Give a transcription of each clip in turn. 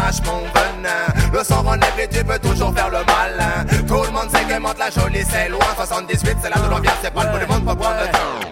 crache mon venin. Le sang renèvre tu peux toujours faire le malin. Tout le monde sait que monte la jolie c'est loin. 78 c'est là de l'ambiance, c'est pas le bout du monde pour prendre le temps.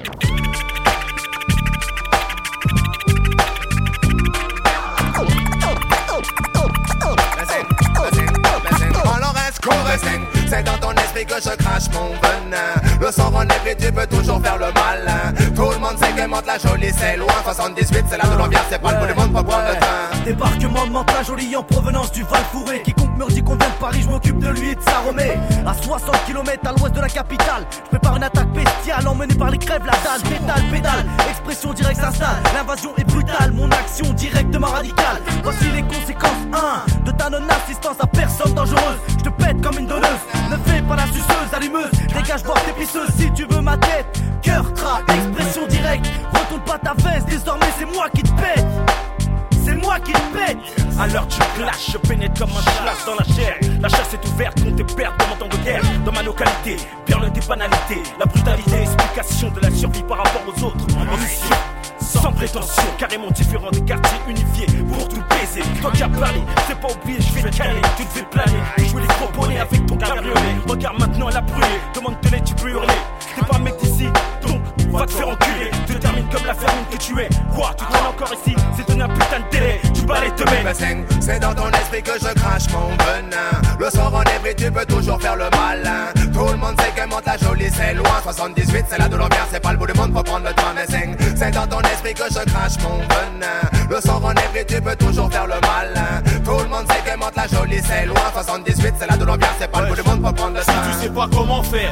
C'est dans ton esprit que je crache mon venin. Le sang renèvre tu peux toujours faire le malin. Tout le monde sait que monte la jolie c'est loin. 78 c'est là de l'ambiance, c'est pas le bout du monde pour prendre le temps. Débarquement de Mantes la jolie en provenance du Val-Fouré. Quiconque me dit qu'on vient de Paris, je m'occupe de lui et de sa remée. À 60 km à l'ouest de la capitale, je prépare une attaque bestiale emmenée par les crèves, la dalle, pédale. Expression directe s'installe, l'invasion est brutale. Mon action directement radicale. Voici les conséquences 1 de ta non-assistance à personne dangereuse. Je te pète comme une donneuse. Ne fais pas la suceuse, allumeuse. Dégage voir tes pisseuses si tu veux ma tête. Cœur, tra, expression directe. Retourne pas ta veste, désormais c'est moi qui te pète. C'est moi qui te pète. Alors tu clashes, je pénètre comme un schlass dans la chair. La chasse est ouverte, compte tes pertes dans mon temps de guerre. Dans ma localité, perle des banalités. La brutalité, explication de la survie par rapport aux autres. En mission, sans prétention, carrément différent des quartiers unifiés pour tout baiser. Toi qui as parlé, c'est pas oublié, je vais te caler. Tu te fais planer, tu joues les gros bonnets avec ton cabriolet. Regarde maintenant elle a brûlé, demande de l'aide, tu peux hurler. T'es pas un mec d'ici, donc va te faire enculer. Tu termines comme la fermine que tu es. Quoi, tu traînes encore ici, c'est donner un putain de délai. Tu balais te mettre. C'est dans ton esprit que je crache mon venin. Le sang renèvre tu peux toujours faire le malin. Tout le monde sait que monte la jolie c'est loin. 78 c'est là de l'ambiance, c'est pas le bout du monde pour prendre le temps. C'est dans ton esprit que je crache mon venin. Le sang renèvre tu peux toujours faire le malin. Tout le monde sait que monte la jolie c'est loin. 78 c'est là de l'ambiance, c'est pas le bout du monde pour prendre le temps. Si tu sais pas comment faire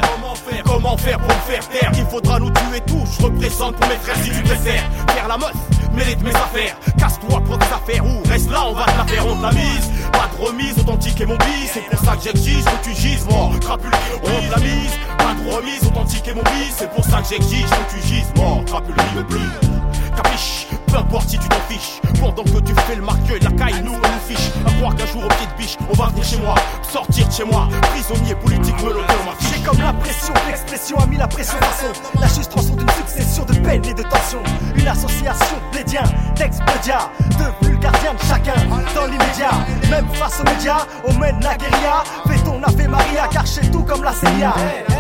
pour me faire taire, il faudra nous tuer tous. Je représente pour mes frères si tu préfères. Faire la meuf, mêler de mes affaires. Casse-toi pour tes affaires ou reste là, on va te la faire, on te la mise. Pas de remise, authentique est mon bis. C'est pour ça que j'exige que tu gises, mort, crapule, on te la mise. Pas de remise, authentique est mon bis. C'est pour ça que j'exige que tu gises, mort, crapule, le plus. Capiche, peu importe si tu t'en fiches. Pendant que tu fais le marqueur, la caille nous on nous fiche. À croire qu'un jour au pied de biche, on va venir chez moi, sortir de chez moi. Prisonnier politique, me l'auteur ma fiche. J'ai comme la pression, l'expression a mis la pression façon. La frustration d'une succession de peines et de tensions. Une association de plédiens, d'ex-pédias, devenus gardiens de chacun. Dans l'immédiat, même face aux médias, on mène la guérilla. Fais ton Ave Maria, car chez tout comme la CIA.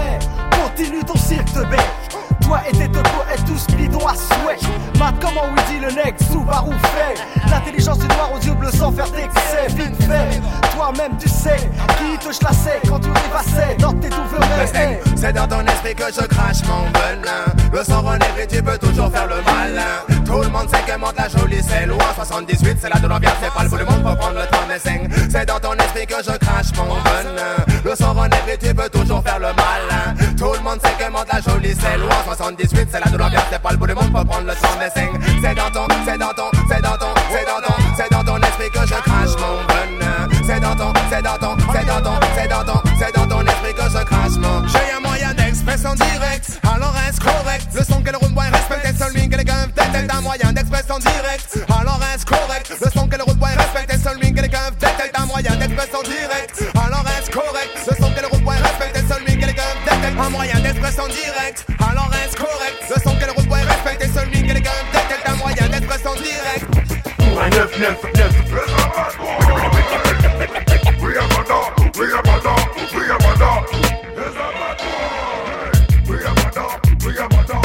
Continue ton cirque de bête. Toi et tes deux poètes tous bidons à souhait. Mat comment oui dit le nec, Subaru fait. L'intelligence du noir aux yeux bleus sans faire d'excès. Vite fait, toi-même tu sais qui te chlassait quand tu rêvassais dans tes douves. C'est dans ton esprit que je crache mon venin. Le sang renèvre tu peux toujours faire le malin. Tout le monde sait que monte la jolie c'est loin. 78 c'est là de l'ambiance, c'est pas le bout du monde pour prendre le temps. C'est dans ton esprit que je crache mon venin. Le sang renèvre tu peux toujours faire le malin. Tout le monde sait que monte la jolie c'est loin. 78 c'est là de l'ambiance, c'est pas le bout du monde pour prendre le temps. C'est dans ton esprit que je crache mon venin. C'est dans ton esprit que je crache mon. J'ai un moyen d'expression directe, alors reste correct. Le son que le route boy respecte est celui que les gars tête un moyen d'expression directe, alors reste correct. Le son que le route boy respecte est celui que les gars tête un moyen d'expression directe, alors reste correct. Le son que le route boy respecte est celui que les gars tête un moyen d'expression directe, alors reste correct. Le son que le route boy respecte est celui que les gars tête un moyen d'expression directe. 999 We are Mada, we are Mada, we are Mada. We are Mada, we are Mada.